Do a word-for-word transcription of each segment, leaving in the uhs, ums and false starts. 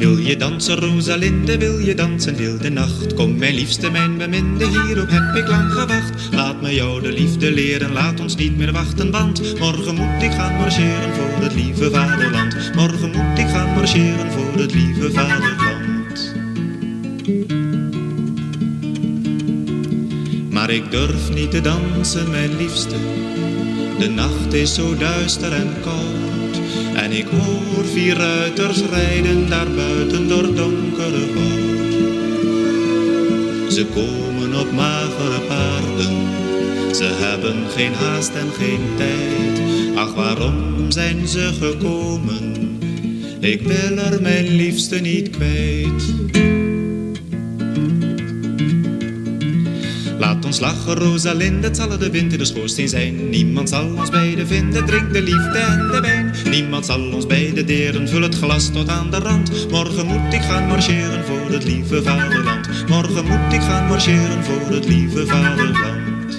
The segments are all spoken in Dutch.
Wil je dansen, Rosalinde, wil je dansen heel de nacht? Kom mijn liefste, mijn beminde, hierop heb ik lang gewacht. Laat me jou de liefde leren, laat ons niet meer wachten, want morgen moet ik gaan marcheren voor het lieve vaderland. Morgen moet ik gaan marcheren voor het lieve vaderland. Maar ik durf niet te dansen, mijn liefste. De nacht is zo duister en koud. En ik hoor vier ruiters rijden daar buiten door donkere woud. Ze komen op magere paarden. Ze hebben geen haast en geen tijd. Ach, waarom zijn ze gekomen? Ik wil er mijn liefste niet kwijt. Laat ons lachen, Rosalinde, het zal de wind in de schoorsteen zijn. Niemand zal ons beiden vinden, drink de liefde en de wijn. Niemand zal ons beiden deren, vul het glas tot aan de rand. Morgen moet ik gaan marcheren voor het lieve vaderland. Morgen moet ik gaan marcheren voor het lieve vaderland.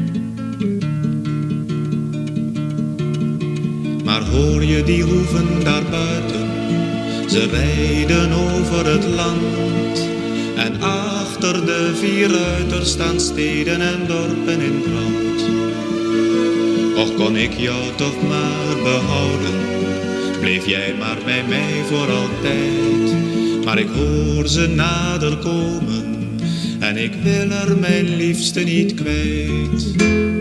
Maar hoor je die hoeven daar buiten? Ze rijden over het land. En achter de vier ruiters staan steden en dorpen in brand. Och, kon ik jou toch maar behouden, bleef jij maar bij mij voor altijd. Maar ik hoor ze nader komen en ik wil er mijn liefste niet kwijt.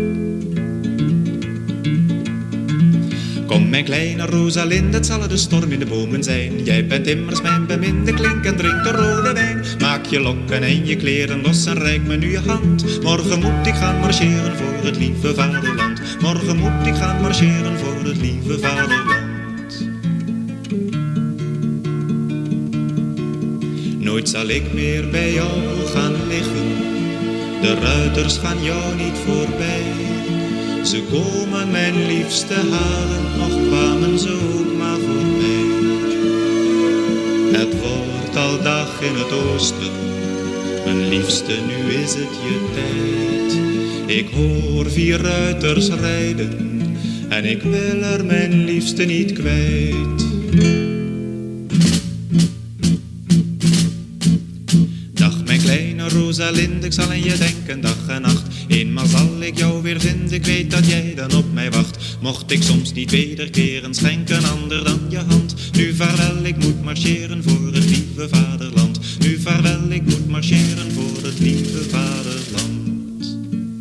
Kom mijn kleine Rosalinde, het zal de storm in de bomen zijn. Jij bent immers mijn beminde, klink en drink de rode wijn. Maak je lokken en je kleren los en reik me nu je hand. Morgen moet ik gaan marcheren voor het lieve vaderland. Morgen moet ik gaan marcheren voor het lieve vaderland. Nooit zal ik meer bij jou gaan liggen. De ruiters gaan jou niet voorbij. Ze komen mijn liefste halen, nog kwamen ze ook maar voor mij. Het wordt al dag in het oosten, mijn liefste, nu is het je tijd. Ik hoor vier ruiters rijden en ik wil er mijn liefste niet kwijt. Dag mijn kleine Rosalinde, ik zal aan je denken dag en nacht. Eenmaal zal ik jou weer vinden, ik weet dat jij dan op mij wacht. Mocht ik soms niet wederkeren, schenk een ander dan je hand. Nu vaarwel, ik moet marcheren voor het lieve vaderland. Nu vaarwel, ik moet marcheren voor het lieve vaderland.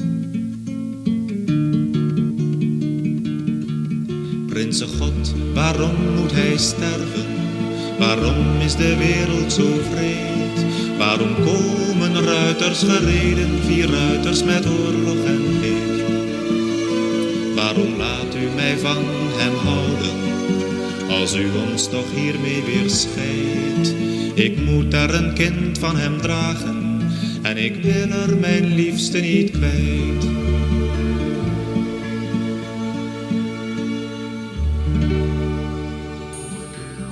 PrinsenGod, waarom moet hij sterven? Waarom is de wereld zo vreed? Waarom komen ruiters gereden, vier ruiters met oorlog en leed? Waarom laat u mij van hem houden, als u ons toch hiermee weer scheidt? Ik moet er een kind van hem dragen, en ik wil er mijn liefste niet kwijt.